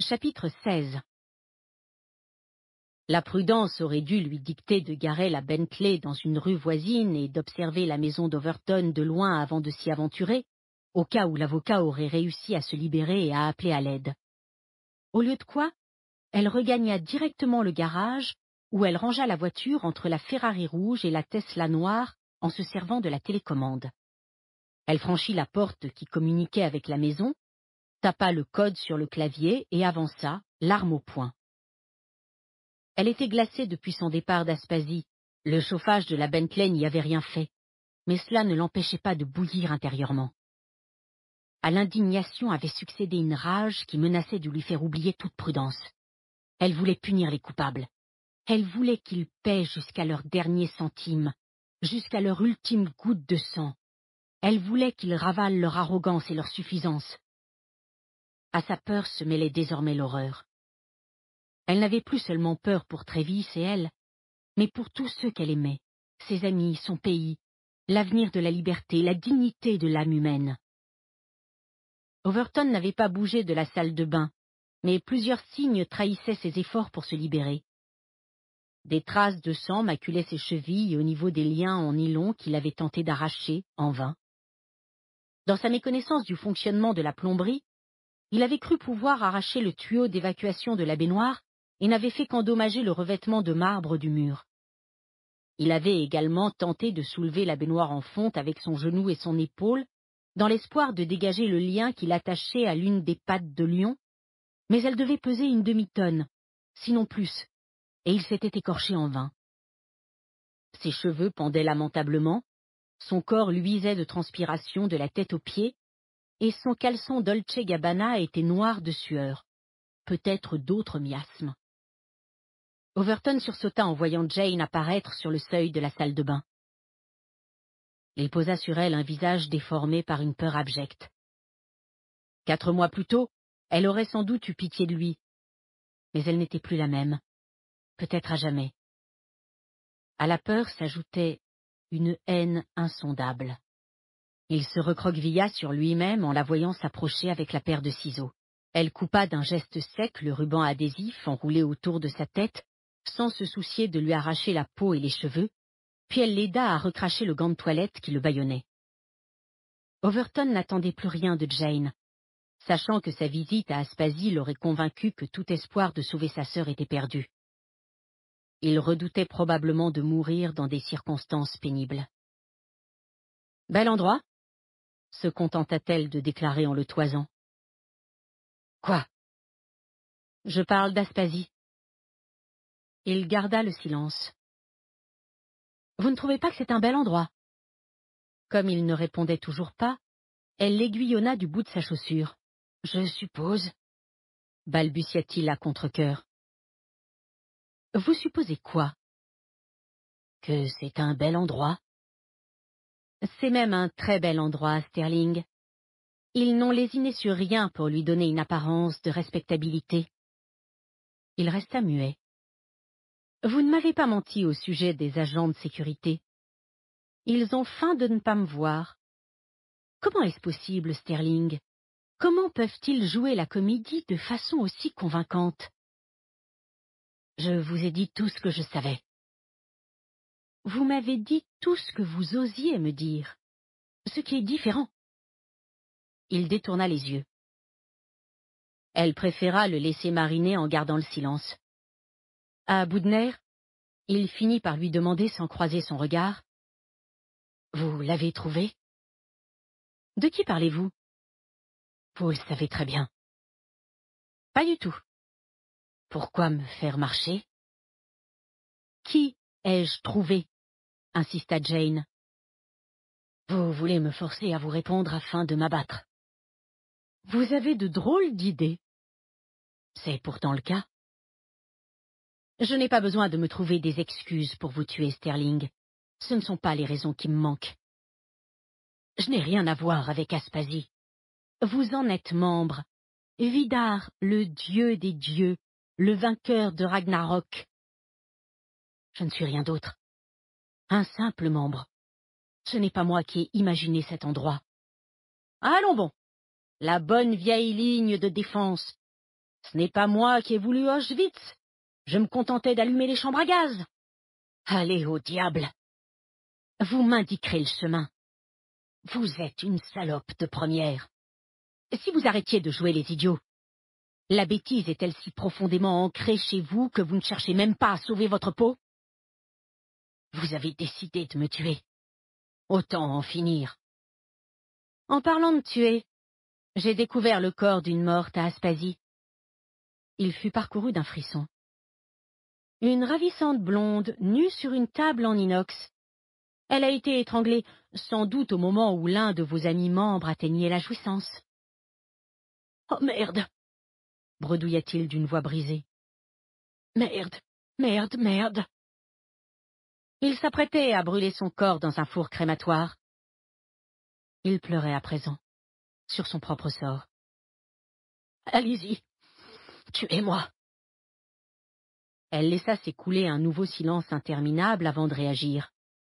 Chapitre 16. La prudence aurait dû lui dicter de garer la Bentley dans une rue voisine et d'observer la maison d'Overton de loin avant de s'y aventurer, au cas où l'avocat aurait réussi à se libérer et à appeler à l'aide. Au lieu de quoi, elle regagna directement le garage, où elle rangea la voiture entre la Ferrari rouge et la Tesla noire en se servant de la télécommande. Elle franchit la porte qui communiquait avec la maison, tapa le code sur le clavier et avança, l'arme au poing. Elle était glacée depuis son départ d'Aspasie. Le chauffage de la Bentley n'y avait rien fait, mais cela ne l'empêchait pas de bouillir intérieurement. À l'indignation avait succédé une rage qui menaçait de lui faire oublier toute prudence. Elle voulait punir les coupables. Elle voulait qu'ils paient jusqu'à leur dernier centime, jusqu'à leur ultime goutte de sang. Elle voulait qu'ils ravalent leur arrogance et leur suffisance. À sa peur se mêlait désormais l'horreur. Elle n'avait plus seulement peur pour Travis et elle, mais pour tous ceux qu'elle aimait, ses amis, son pays, l'avenir de la liberté, la dignité de l'âme humaine. Overton n'avait pas bougé de la salle de bain, mais plusieurs signes trahissaient ses efforts pour se libérer. Des traces de sang maculaient ses chevilles au niveau des liens en nylon qu'il avait tenté d'arracher, en vain. Dans sa méconnaissance du fonctionnement de la plomberie, il avait cru pouvoir arracher le tuyau d'évacuation de la baignoire et n'avait fait qu'endommager le revêtement de marbre du mur. Il avait également tenté de soulever la baignoire en fonte avec son genou et son épaule, dans l'espoir de dégager le lien qui l'attachait à l'une des pattes de lion, mais elle devait peser une demi-tonne, sinon plus, et il s'était écorché en vain. Ses cheveux pendaient lamentablement, son corps luisait de transpiration de la tête aux pieds, et son caleçon Dolce Gabbana était noir de sueur, peut-être d'autres miasmes. Overton sursauta en voyant Jane apparaître sur le seuil de la salle de bain. Il posa sur elle un visage déformé par une peur abjecte. 4 mois plus tôt, elle aurait sans doute eu pitié de lui, mais elle n'était plus la même, peut-être à jamais. À la peur s'ajoutait une haine insondable. Il se recroquevilla sur lui-même en la voyant s'approcher avec la paire de ciseaux. Elle coupa d'un geste sec le ruban adhésif enroulé autour de sa tête, sans se soucier de lui arracher la peau et les cheveux, puis elle l'aida à recracher le gant de toilette qui le bâillonnait. Overton n'attendait plus rien de Jane, sachant que sa visite à Aspasie l'aurait convaincu que tout espoir de sauver sa sœur était perdu. Il redoutait probablement de mourir dans des circonstances pénibles. « Bel endroit ?» se contenta-t-elle de déclarer en le toisant. « Quoi ?»« Je parle d'Aspasie. » Il garda le silence. « Vous ne trouvez pas que c'est un bel endroit ?» Comme il ne répondait toujours pas, elle l'aiguillonna du bout de sa chaussure. « Je suppose, » balbutia-t-il à contre-cœur. « Vous supposez quoi ?»« Que c'est un bel endroit. » C'est même un très bel endroit, Sterling. Ils n'ont lésiné sur rien pour lui donner une apparence de respectabilité. Il resta muet. Vous ne m'avez pas menti au sujet des agents de sécurité. Ils ont feint de ne pas me voir. Comment est-ce possible, Sterling? Comment peuvent-ils jouer la comédie de façon aussi convaincante? Je vous ai dit tout ce que je savais. Vous m'avez dit tout ce que vous osiez me dire, ce qui est différent. Il détourna les yeux. Elle préféra le laisser mariner en gardant le silence. À bout de nerfs, il finit par lui demander sans croiser son regard. « Vous l'avez trouvé ?»« De qui parlez-vous ?»« Vous le savez très bien. »« Pas du tout. »« Pourquoi me faire marcher ?»« Qui ai-je trouvé ?» insista Jane. « Vous voulez me forcer à vous répondre afin de m'abattre. »« Vous avez de drôles d'idées. »« C'est pourtant le cas. » Je n'ai pas besoin de me trouver des excuses pour vous tuer, Sterling. Ce ne sont pas les raisons qui me manquent. Je n'ai rien à voir avec Aspasie. Vous en êtes membre. Vidar, le dieu des dieux, le vainqueur de Ragnarok. Je ne suis rien d'autre. Un simple membre. Ce n'est pas moi qui ai imaginé cet endroit. Allons bon. La bonne vieille ligne de défense. Ce n'est pas moi qui ai voulu Auschwitz. Je me contentais d'allumer les chambres à gaz. Allez au diable. Vous m'indiquerez le chemin. Vous êtes une salope de première. Si vous arrêtiez de jouer les idiots, la bêtise est-elle si profondément ancrée chez vous que vous ne cherchez même pas à sauver votre peau? Vous avez décidé de me tuer. Autant en finir. En parlant de tuer, j'ai découvert le corps d'une morte à Aspasie. Il fut parcouru d'un frisson. Une ravissante blonde, nue sur une table en inox. Elle a été étranglée, sans doute au moment où l'un de vos amis membres atteignait la jouissance. « Oh merde !» bredouilla-t-il d'une voix brisée. « Merde, merde, merde !» Il s'apprêtait à brûler son corps dans un four crématoire. Il pleurait à présent, sur son propre sort. « Allez-y, tuez-moi !» Elle laissa s'écouler un nouveau silence interminable avant de réagir.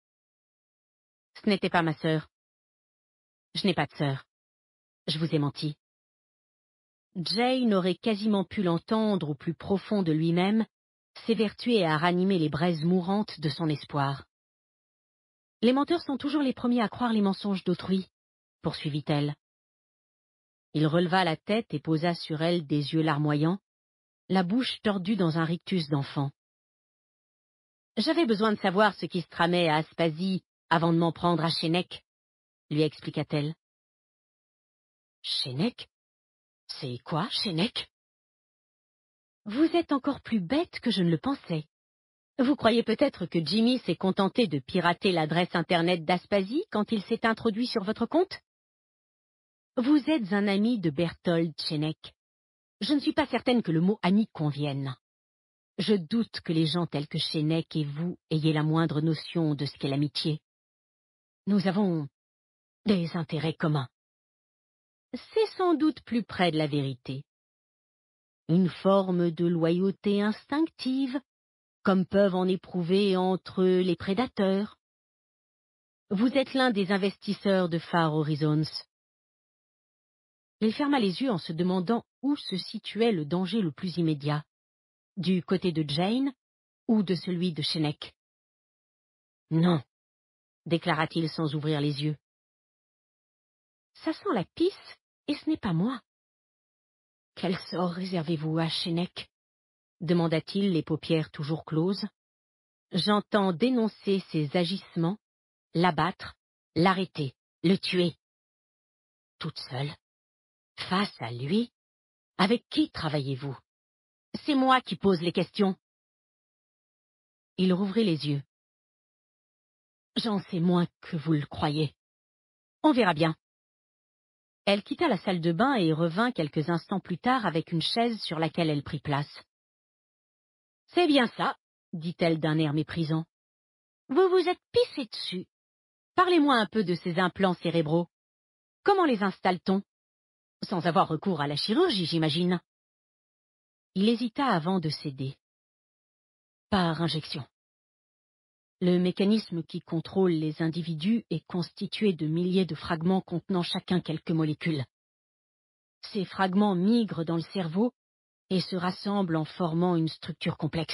« Ce n'était pas ma sœur. Je n'ai pas de sœur. Je vous ai menti. » Jane aurait quasiment pu l'entendre au plus profond de lui-même, s'évertuer à ranimer les braises mourantes de son espoir. « Les menteurs sont toujours les premiers à croire les mensonges d'autrui, » poursuivit-elle. Il releva la tête et posa sur elle des yeux larmoyants, la bouche tordue dans un rictus d'enfant. « J'avais besoin de savoir ce qui se tramait à Aspasie avant de m'en prendre à Chênec, » lui expliqua-t-elle. « Chênec ? C'est quoi, Chênec ? » Vous êtes encore plus bête que je ne le pensais. Vous croyez peut-être que Jimmy s'est contenté de pirater l'adresse Internet d'Aspasie quand il s'est introduit sur votre compte? Vous êtes un ami de Berthold Chênec. Je ne suis pas certaine que le mot ami convienne. Je doute que les gens tels que Chênec et vous ayez la moindre notion de ce qu'est l'amitié. Nous avons des intérêts communs. C'est sans doute plus près de la vérité. Une forme de loyauté instinctive, comme peuvent en éprouver entre les prédateurs. Vous êtes l'un des investisseurs de Far Horizons. Il ferma les yeux en se demandant où se situait le danger le plus immédiat, du côté de Jane ou de celui de Chênec. « Non, » déclara-t-il sans ouvrir les yeux. « Ça sent la pisse, et ce n'est pas moi. »« Quel sort réservez-vous à Chênec ?» demanda-t-il, les paupières toujours closes. « J'entends dénoncer ses agissements, l'abattre, l'arrêter, le tuer. Toute seule, face à lui, avec qui travaillez-vous? C'est moi qui pose les questions. » Il rouvrit les yeux. « J'en sais moins que vous le croyez. On verra bien. » Elle quitta la salle de bain et revint quelques instants plus tard avec une chaise sur laquelle elle prit place. « C'est bien ça, » dit-elle d'un air méprisant. « Vous vous êtes pissé dessus. Parlez-moi un peu de ces implants cérébraux. Comment les installe-t-on? Sans avoir recours à la chirurgie, j'imagine. » Il hésita avant de céder. « Par injection. Le mécanisme qui contrôle les individus est constitué de milliers de fragments contenant chacun quelques molécules. Ces fragments migrent dans le cerveau et se rassemblent en formant une structure complexe.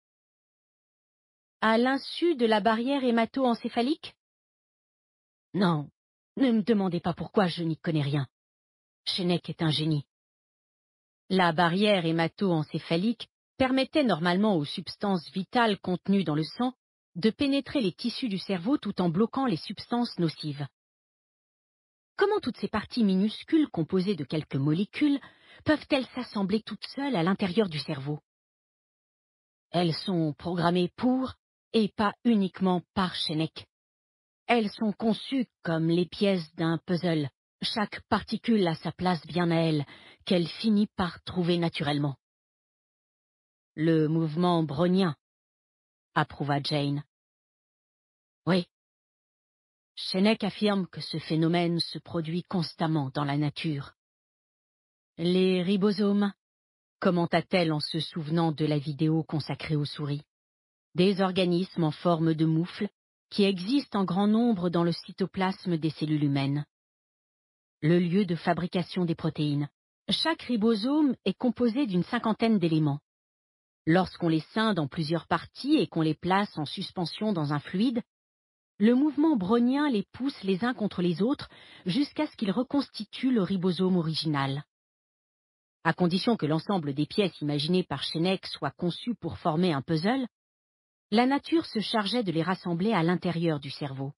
À l'insu de la barrière hémato-encéphalique? Non, ne me demandez pas pourquoi, je n'y connais rien. Chênec est un génie. La barrière hémato-encéphalique permettait normalement aux substances vitales contenues dans le sang de pénétrer les tissus du cerveau tout en bloquant les substances nocives. Comment toutes ces parties minuscules composées de quelques molécules peuvent-elles s'assembler toutes seules à l'intérieur du cerveau? Elles sont programmées pour, et pas uniquement par Chênec. Elles sont conçues comme les pièces d'un puzzle. Chaque particule a sa place bien à elle, qu'elle finit par trouver naturellement. Le mouvement brownien, approuva Jane. Oui. Chênec affirme que ce phénomène se produit constamment dans la nature. Les ribosomes, commenta-t-elle en se souvenant de la vidéo consacrée aux souris. Des organismes en forme de moufle qui existent en grand nombre dans le cytoplasme des cellules humaines. Le lieu de fabrication des protéines. Chaque ribosome est composé d'une cinquantaine d'éléments. Lorsqu'on les scinde en plusieurs parties et qu'on les place en suspension dans un fluide, le mouvement brownien les pousse les uns contre les autres jusqu'à ce qu'ils reconstituent le ribosome original. À condition que l'ensemble des pièces imaginées par Cheneck soit conçu pour former un puzzle, la nature se chargeait de les rassembler à l'intérieur du cerveau.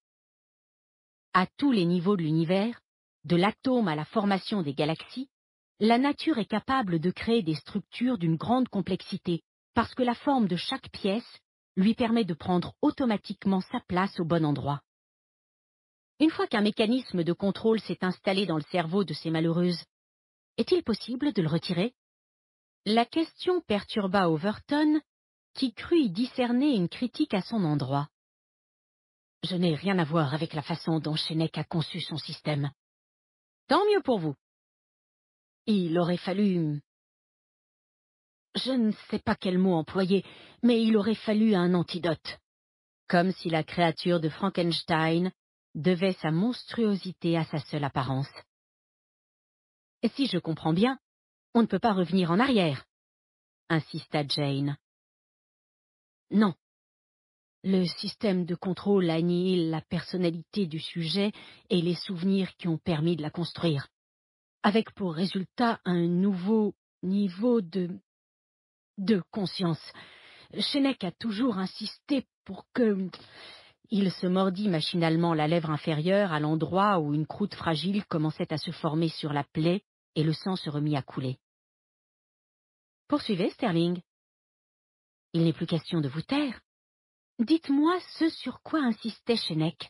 À tous les niveaux de l'univers, de l'atome à la formation des galaxies, la nature est capable de créer des structures d'une grande complexité, parce que la forme de chaque pièce lui permet de prendre automatiquement sa place au bon endroit. Une fois qu'un mécanisme de contrôle s'est installé dans le cerveau de ces malheureuses, est-il possible de le retirer? La question perturba Overton, qui crut y discerner une critique à son endroit. Je n'ai rien à voir avec la façon dont Cheneck a conçu son système. Tant mieux pour vous. Il aurait fallu... Je ne sais pas quel mot employer, mais il aurait fallu un antidote. Comme si la créature de Frankenstein devait sa monstruosité à sa seule apparence. Et si je comprends bien, on ne peut pas revenir en arrière, insista Jane. Non. Le système de contrôle annihile la personnalité du sujet et les souvenirs qui ont permis de la construire, avec pour résultat un nouveau niveau de conscience. Cheneck a toujours insisté pour que... Il se mordit machinalement la lèvre inférieure à l'endroit où une croûte fragile commençait à se former sur la plaie et le sang se remit à couler. Poursuivez, Sterling. Il n'est plus question de vous taire. Dites-moi ce sur quoi insistait Cheneck.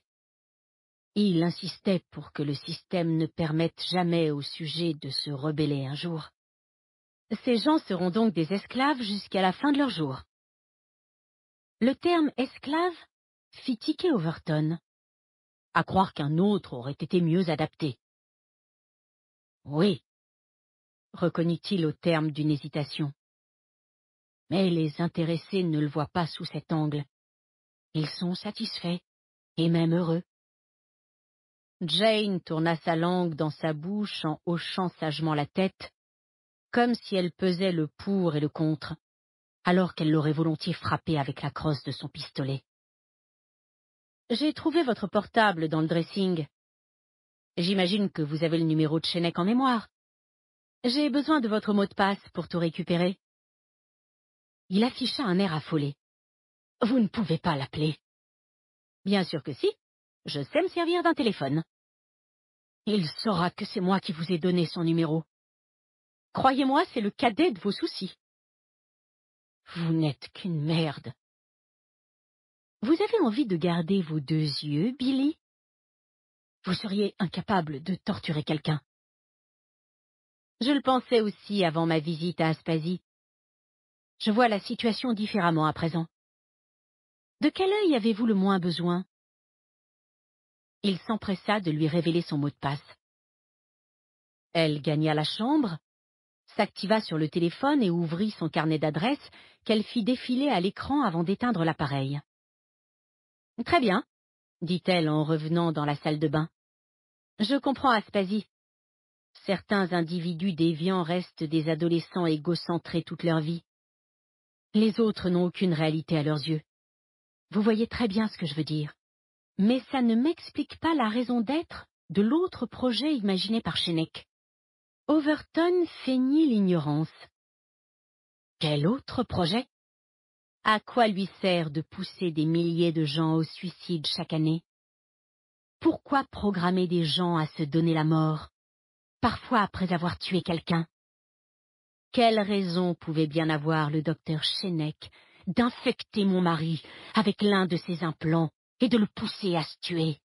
Il insistait pour que le système ne permette jamais au sujet de se rebeller un jour. Ces gens seront donc des esclaves jusqu'à la fin de leur jour. Le terme esclave fit tiquer Overton. À croire qu'un autre aurait été mieux adapté. Oui, reconnut-il au terme d'une hésitation. Mais les intéressés ne le voient pas sous cet angle. Ils sont satisfaits, et même heureux. Jane tourna sa langue dans sa bouche en hochant sagement la tête, comme si elle pesait le pour et le contre, alors qu'elle l'aurait volontiers frappé avec la crosse de son pistolet. J'ai trouvé votre portable dans le dressing. J'imagine que vous avez le numéro de Cheneck en mémoire. J'ai besoin de votre mot de passe pour tout récupérer. Il afficha un air affolé. Vous ne pouvez pas l'appeler. Bien sûr que si. Je sais me servir d'un téléphone. Il saura que c'est moi qui vous ai donné son numéro. Croyez-moi, c'est le cadet de vos soucis. Vous n'êtes qu'une merde. Vous avez envie de garder vos deux yeux, Billy? Vous seriez incapable de torturer quelqu'un. Je le pensais aussi avant ma visite à Aspasie. Je vois la situation différemment à présent. De quel œil avez-vous le moins besoin? Il s'empressa de lui révéler son mot de passe. Elle gagna la chambre, s'activa sur le téléphone et ouvrit son carnet d'adresses qu'elle fit défiler à l'écran avant d'éteindre l'appareil. « Très bien, » dit-elle en revenant dans la salle de bain. « Je comprends Aspasie. Certains individus déviants restent des adolescents égocentrés toute leur vie. Les autres n'ont aucune réalité à leurs yeux. Vous voyez très bien ce que je veux dire. Mais ça ne m'explique pas la raison d'être de l'autre projet imaginé par Cheneck. » Overton feignit l'ignorance. Quel autre projet? À quoi lui sert de pousser des milliers de gens au suicide chaque année? Pourquoi programmer des gens à se donner la mort, parfois après avoir tué quelqu'un? Quelle raison pouvait bien avoir le docteur Cheneck d'infecter mon mari avec l'un de ses implants et de le pousser à se tuer?